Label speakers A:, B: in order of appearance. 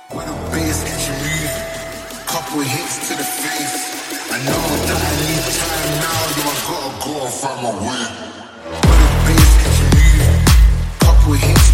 A: With a bass, get you moving. Couple hits to the face. I know that I need time now, so I gotta go and find my way. With a bass, get you moving. Couple hits